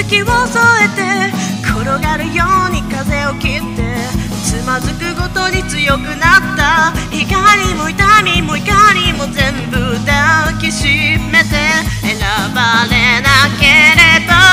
息を添えて転がるように風を切ってつまずくごとに強くなった光も痛みも怒りも全部抱きしめて選ばれなければ